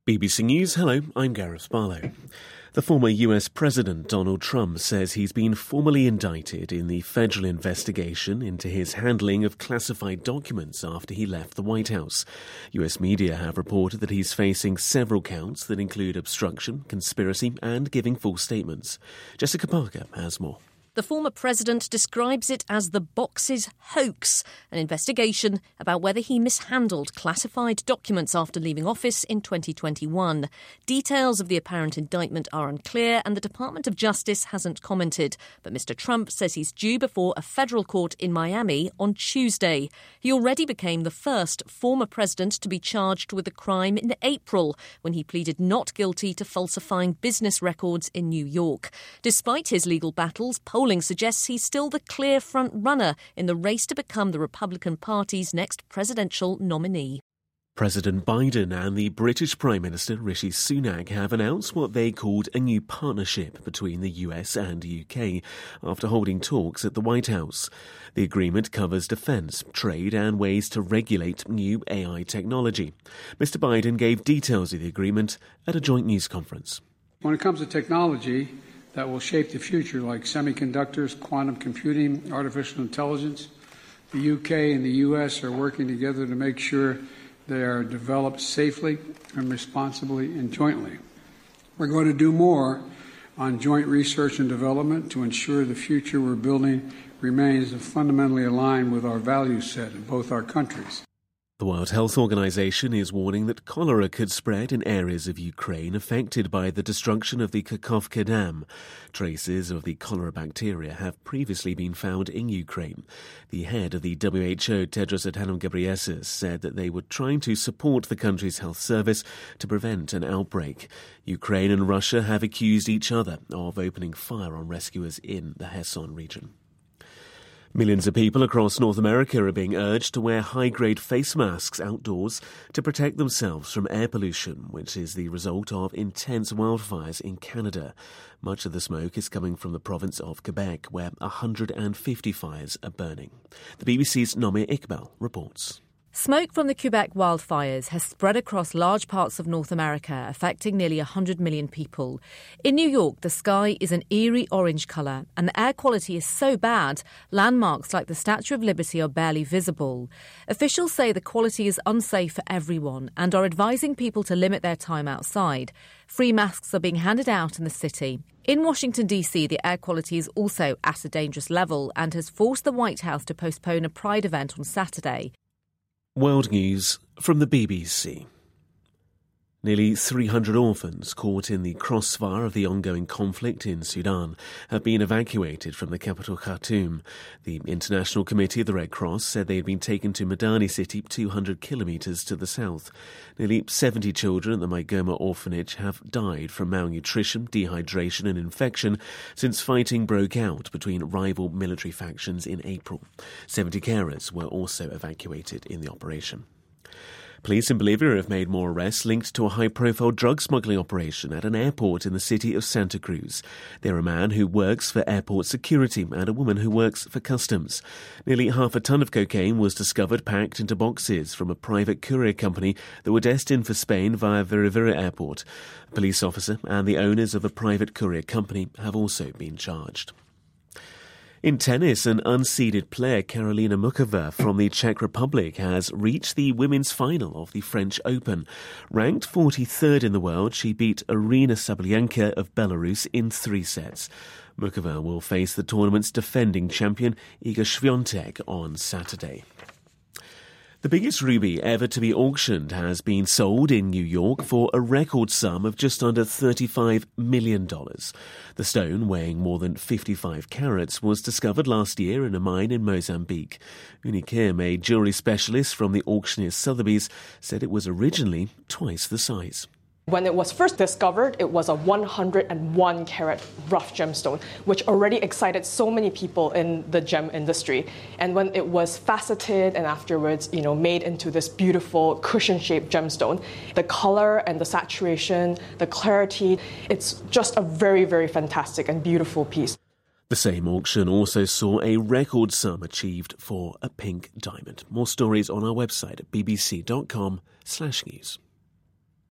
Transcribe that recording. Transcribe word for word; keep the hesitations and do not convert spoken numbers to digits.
B B C News, hello, I'm Gareth Barlow. The former U S President Donald Trump says he's been formally indicted in the federal investigation into his handling of classified documents after he left the White House. U S media have reported that he's facing several counts that include obstruction, conspiracy and giving false statements. Jessica Parker has more. The former president describes it as the boxes hoax, an investigation about whether he mishandled classified documents after leaving office in twenty twenty-one. Details of the apparent indictment are unclear and the Department of Justice hasn't commented. But Mister Trump says he's due before a federal court in Miami on Tuesday. He already became the first former president to be charged with a crime in April when he pleaded not guilty to falsifying business records in New York. Despite his legal battles, polling suggests he's still the clear front runner in the race to become the Republican Party's next presidential nominee. President Biden and the British Prime Minister Rishi Sunak have announced what they called a new partnership between the U S and U K after holding talks at the White House. The agreement covers defence, trade and ways to regulate new A I technology. Mister Biden gave details of the agreement at a joint news conference. When it comes to technology that will shape the future, like semiconductors, quantum computing, artificial intelligence, the U K and the U S are working together to make sure they are developed safely and responsibly and jointly. We're going to do more on joint research and development to ensure the future we're building remains fundamentally aligned with our value set in both our countries. The World Health Organization is warning that cholera could spread in areas of Ukraine affected by the destruction of the Kakhovka Dam. Traces of the cholera bacteria have previously been found in Ukraine. The head of the W H O, Tedros Adhanom Ghebreyesus, said that they were trying to support the country's health service to prevent an outbreak. Ukraine and Russia have accused each other of opening fire on rescuers in the Kherson region. Millions of people across North America are being urged to wear high-grade face masks outdoors to protect themselves from air pollution, which is the result of intense wildfires in Canada. Much of the smoke is coming from the province of Quebec, where one hundred fifty fires are burning. The B B C's Nomi Iqbal reports. Smoke from the Quebec wildfires has spread across large parts of North America, affecting nearly one hundred million people. In New York, the sky is an eerie orange colour, and the air quality is so bad, landmarks like the Statue of Liberty are barely visible. Officials say the quality is unsafe for everyone and are advising people to limit their time outside. Free masks are being handed out in the city. In Washington, D C, the air quality is also at a dangerous level and has forced the White House to postpone a Pride event on Saturday. World News from the B B C. Nearly three hundred orphans caught in the crossfire of the ongoing conflict in Sudan have been evacuated from the capital Khartoum. The International Committee of the Red Cross said they had been taken to Madani city, two hundred kilometres to the south. Nearly seventy children at the Maigoma orphanage have died from malnutrition, dehydration and infection since fighting broke out between rival military factions in April. seventy carers were also evacuated in the operation. Police in Bolivia have made more arrests linked to a high-profile drug smuggling operation at an airport in the city of Santa Cruz. They're a man who works for airport security and a woman who works for customs. Nearly half a ton of cocaine was discovered packed into boxes from a private courier company that were destined for Spain via Viriviri Airport. A police officer and the owners of a private courier company have also been charged. In tennis, an unseeded player, Karolina Muchova from the Czech Republic, has reached the women's final of the French Open. Ranked forty-third in the world, she beat Arina Sabalenka of Belarus in three sets. Muchova will face the tournament's defending champion, Iga Swiatek, on Saturday. The biggest ruby ever to be auctioned has been sold in New York for a record sum of just under thirty-five million dollars. The stone, weighing more than fifty-five carats, was discovered last year in a mine in Mozambique. Unikim, a jewellery specialist from the auctioneer Sotheby's, said it was originally twice the size. When it was first discovered, it was a one hundred one carat rough gemstone, which already excited so many people in the gem industry. And when it was faceted and afterwards, you know, made into this beautiful cushion-shaped gemstone, the color and the saturation, the clarity, it's just a very, very fantastic and beautiful piece. The same auction also saw a record sum achieved for a pink diamond. More stories on our website at bbc dot com slash news.